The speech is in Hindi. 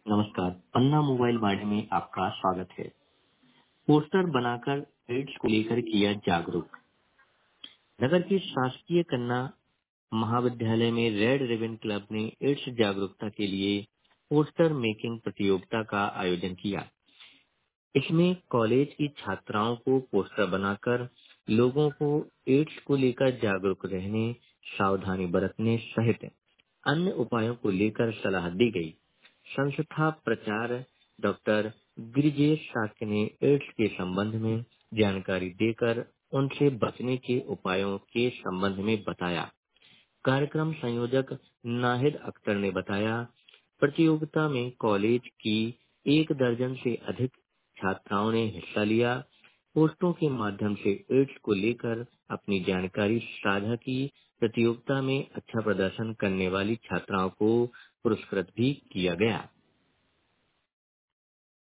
नमस्कार, पन्ना मोबाइल वाणी में आपका स्वागत है। पोस्टर बनाकर एड्स को लेकर किया जागरूक। नगर के शासकीय कन्या महाविद्यालय में रेड रिबन क्लब ने एड्स जागरूकता के लिए पोस्टर मेकिंग प्रतियोगिता का आयोजन किया। इसमें कॉलेज की छात्राओं को पोस्टर बनाकर लोगों को एड्स को लेकर जागरूक रहने, सावधानी बरतने सहित अन्य उपायों को लेकर सलाह दी गई। संस्था प्रचार डॉक्टर गिरिजेश शाक्य ने एड्स के संबंध में जानकारी देकर उनसे बचने के उपायों के संबंध में बताया। कार्यक्रम संयोजक नाहिद अख्तर ने बताया, प्रतियोगिता में कॉलेज की 1 दर्जन से अधिक छात्राओं ने हिस्सा लिया। पोस्टों के माध्यम से एड्स को लेकर अपनी जानकारी साझा की। प्रतियोगिता में अच्छा प्रदर्शन करने वाली छात्राओं को पुरस्कृत भी किया गया।